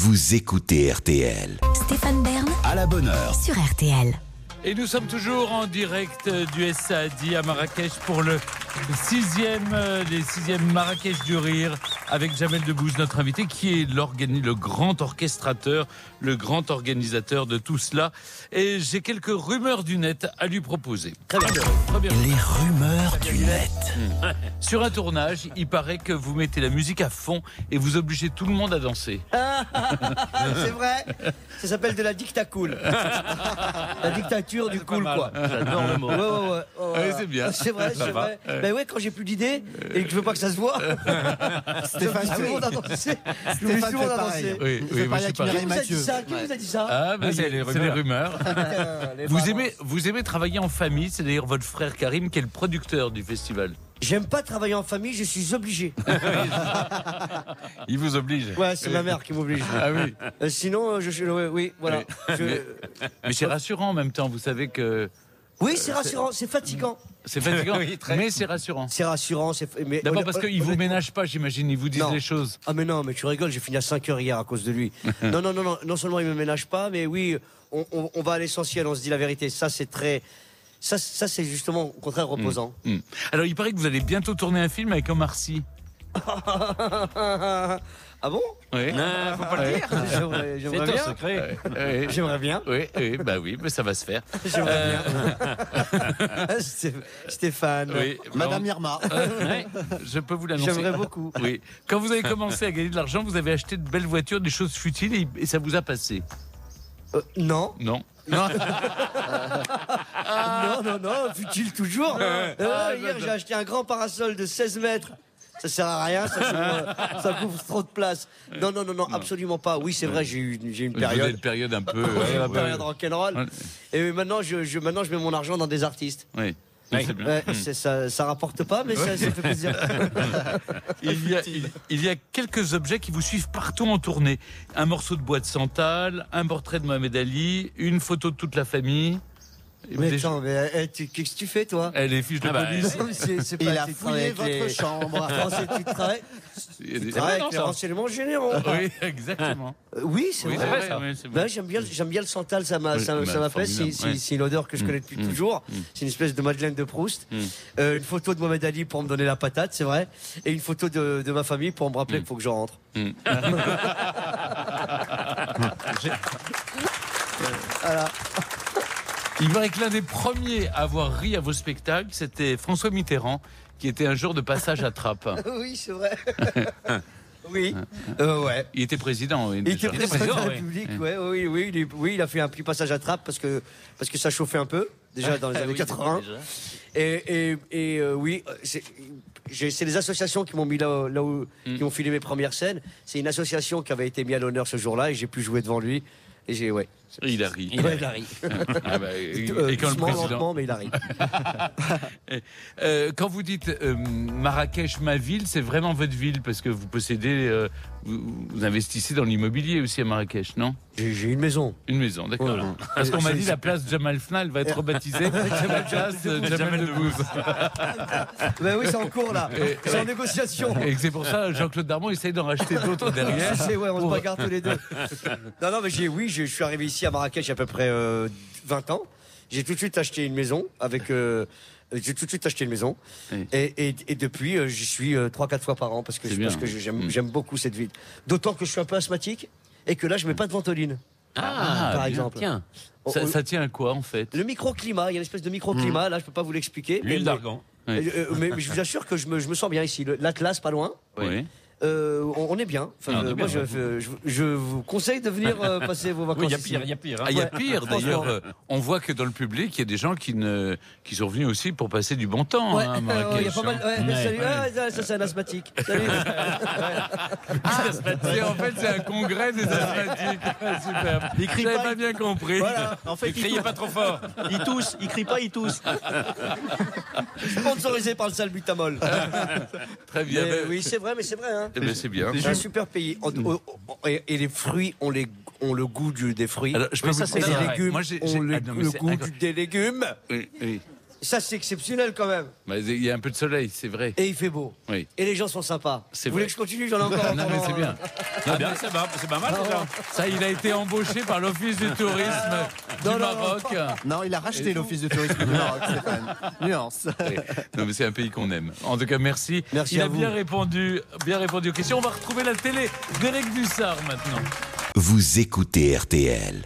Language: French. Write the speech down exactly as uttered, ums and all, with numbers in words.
vous écoutez R T L. Stéphane Bern À la bonne heure. sur R T L. Et nous sommes toujours en direct du S A D I à Marrakech pour le sixième, euh, les sixièmes Marrakech du Rire avec Jamel Debbouze, notre invité, qui est le grand orchestrateur, le grand organisateur de tout cela. Et j'ai quelques rumeurs du net à lui proposer. Très bien. Très bien. Les rumeurs du net. Mmh. Sur un tournage, il paraît que vous mettez la musique à fond et vous obligez tout le monde à danser. C'est vrai. Ça s'appelle de la dictacool. La dictature du cool, quoi. J'adore le mot. Ouais, ouais, ouais, ouais, ouais. Oui, c'est bien. C'est vrai, Ça c'est va. vrai. Ouais. Ben ouais, quand j'ai plus d'idées et que je veux pas que ça se voit, Stéphane, tout le monde a dansé. Tout le monde a dansé. Oui, Il oui, fait moi, pareil je suis avec pareil. Mireille Qui vous a dit Mathieu. ça? Qui vous a dit ça? Ah, ben, c'est, c'est les rumeurs. Putain, les Vous parents. aimez, vous aimez travailler en famille, c'est d'ailleurs votre frère Karim qui est le producteur du festival. J'aime pas travailler en famille, je suis obligé. Il vous oblige. Ouais, c'est ma mère qui m'oblige. Ah oui. Euh, sinon, je suis. Oui, oui, voilà. Je- Mais c'est rassurant en même temps, vous savez que Oui, c'est rassurant, c'est fatigant. c'est fatigant, mais c'est rassurant. C'est rassurant, c'est. Mais D'abord honnêt- parce qu'ils vous honnêtement- ménagent pas, j'imagine, ils vous disent Non. les choses. Ah mais non, mais tu rigoles, j'ai fini à cinq heures hier à cause de lui. non, non, non, non, non seulement il me ménage pas, mais oui, on, on- on va à l'essentiel, on se dit la vérité. Ça, c'est très... Ça, ça c'est justement au contraire reposant. Hmm. Alors il paraît que vous allez bientôt tourner un film avec Omar Sy. Ah bon? Oui. Faut pas le dire. J'aimerais, j'aimerais bien. secret. Oui, J'aimerais bien. oui, oui, bah oui, mais ça va se faire. J'aimerais bien. Sté- Stéphane. Oui, Madame bon, Irma. ouais, je peux vous l'annoncer. J'aimerais beaucoup. Oui. Quand vous avez commencé à gagner de l'argent, vous avez acheté de belles voitures, des choses futiles et, et ça vous a passé. Euh, non. Non. Non, non, non, fut-il toujours. Euh, hier, j'ai acheté un grand parasol de seize mètres. Ça sert à rien, ça, couvre, ça couvre trop de place. Non, non, non, non, absolument pas. Oui, c'est vrai, j'ai eu j'ai eu une Vous avez période. une période un peu. J'ai eu ouais, une période ouais. rock'n'roll. Ouais. Et maintenant je, je, maintenant, je mets mon argent dans des artistes. Oui. C'est bien. Ouais, c'est- ça, ça rapporte pas, mais ça, ça fait plaisir. Il y, a, il, il y a quelques objets qui vous suivent partout en tournée. Un morceau de bois de santal, un portrait de Mohamed Ali, une photo de toute la famille. Mais Des- attends, mais eh, tu- qu'est-ce que tu fais, toi? Eh, les fiches de police. Non, mais c'est- c'est Il pas- a tu travailles fouillé avec votre les- chambre. Non, c'est- tu travailles, Il y a des- tu travailles Ah, avec les non, ça. renseignements généraux. Oui, exactement. Euh, Oui, c'est Oui, vrai. c'est vrai, ça. Oui, c'est vrai. Ben, j'aime bien, j'aime bien le santal, ça m'a, Oui, ça, bah, ça m'a fait. C'est, formidable, c'est- ouais. c'est une odeur que je connais depuis Mmh, toujours. mmh. C'est une espèce de Madeleine de Proust. Mmh. Euh, une photo de Mohamed Ali pour me donner la patate, c'est vrai. Et une photo de, de ma famille pour me rappeler Mmh. qu'il faut que je rentre. Mmh. Voilà. Il paraît que l'un des premiers à avoir ri à vos spectacles, c'était François Mitterrand, qui était un jour de passage à Trappes. Oui, c'est vrai. Oui, euh, ouais. Il était président. Oui, Il déjà. était président de la oui. République, ouais, oui, oui, il, est- oui, il a fait un petit passage à trappe parce que, parce que ça chauffait un peu, déjà dans les années Oui, quatre-vingts. déjà. Et, et, et euh, oui, c'est, j'ai- c'est les associations qui m'ont mis là, là où, Mm. qui ont filé mes premières scènes. C'est une association qui avait été mise à l'honneur ce jour-là et j'ai pu jouer devant lui. Et j'ai, ouais. Il a ri. Ouais, il a ri. Ah bah, et, Euh, et quand le doucement, président. lentement, mais il a ri. Euh, quand vous dites euh, Marrakech, ma ville, c'est vraiment votre ville parce que vous possédez, euh, vous, vous investissez dans l'immobilier aussi à Marrakech, non? J'ai, j'ai une maison. Une maison, d'accord. Ouais. Parce qu'on m'a Je- dit la place Jamal Fnal va être rebaptisée la place de Jamel Debbouze. Ben oui, c'est en cours là. Et- C'est en négociation. Et que c'est pour ça Jean-Claude Darmon essaye d'en racheter d'autres derrière. C'est, ouais, on Pour- se bagarre tous les deux. Non, non, mais j'ai, oui, je, je suis arrivé ici à Marrakech il y a à peu près euh, vingt ans. J'ai tout de suite acheté une maison avec. Euh, j'ai tout de suite acheté une maison. Oui. Et, et, et depuis, euh, j'y suis euh, trois quatre fois par an parce que, C'est je, bien. parce que j'aime, Mm. j'aime beaucoup cette ville. D'autant que je suis un peu asthmatique et que là, je mets pas de ventoline. Ah, par bien. exemple. Tiens. Oh, Ça, oh, ça tient à quoi en fait? Le microclimat, il y a une espèce de microclimat. Là, je peux pas vous l'expliquer. mais- d'argan. mais, euh, mais, mais je vous assure que je me, je me sens bien ici. Le- L'Atlas, pas loin. Oui. Euh, on, on est bien. Enfin, Ah, on est euh, bien, moi, je, ouais. je, je vous conseille de venir euh, passer vos vacances. Oui, il y a ici. pire, il y a pire. hein. Ah, il y a Ouais. pire d'ailleurs. Franchement. euh, On voit que dans le public, il y a des gens qui, ne, qui sont venus aussi pour passer du bon temps. Ouais, hein, à euh, Marrakech, il y a pas mal. hein. Ouais, Ouais. salut. Ah, ça, ça, c'est un asthmatique. Salut. C'est- en fait, c'est un congrès des asthmatiques. Super. Il crie J'avais pas, pas il- bien compris. Voilà. En fait, Ne criez pas trop fort. il tousse, il crie pas, il tousse. Sponsorisé par le salbutamol. Très bien. Mais ben- oui, c'est vrai, mais c'est vrai. Hein. eh ben, c'est bien. C'est un super pays. On- on- on- et, et les fruits ont, les, ont le goût du, des fruits. Alors, je peux Oui, vous ça, c'est et dire- les vrai. légumes Moi, j'ai- ont j'ai- le, ah, non, mais le c'est goût incroyable. du- des légumes. Oui, oui. Ça, c'est exceptionnel quand même. Bah, il y a un peu de soleil, c'est vrai. Et il fait beau. Oui. Et les gens sont sympas. C'est Vous voulez vrai. que je continue? J'en ai encore. Non, mais c'est bien. Ah bien, c'est pas, c'est pas mal déjà. Ça, il a été embauché par l'Office du tourisme du Non, non, non. Maroc. Non, il a racheté l'office de tourisme du Maroc, Stéphane. Nuance. Oui. Non, mais c'est un pays qu'on aime. En tout cas, merci. Merci il à a vous. bien répondu, bien répondu aux questions. On va retrouver la télé d'Éric Dussard maintenant. Vous écoutez R T L.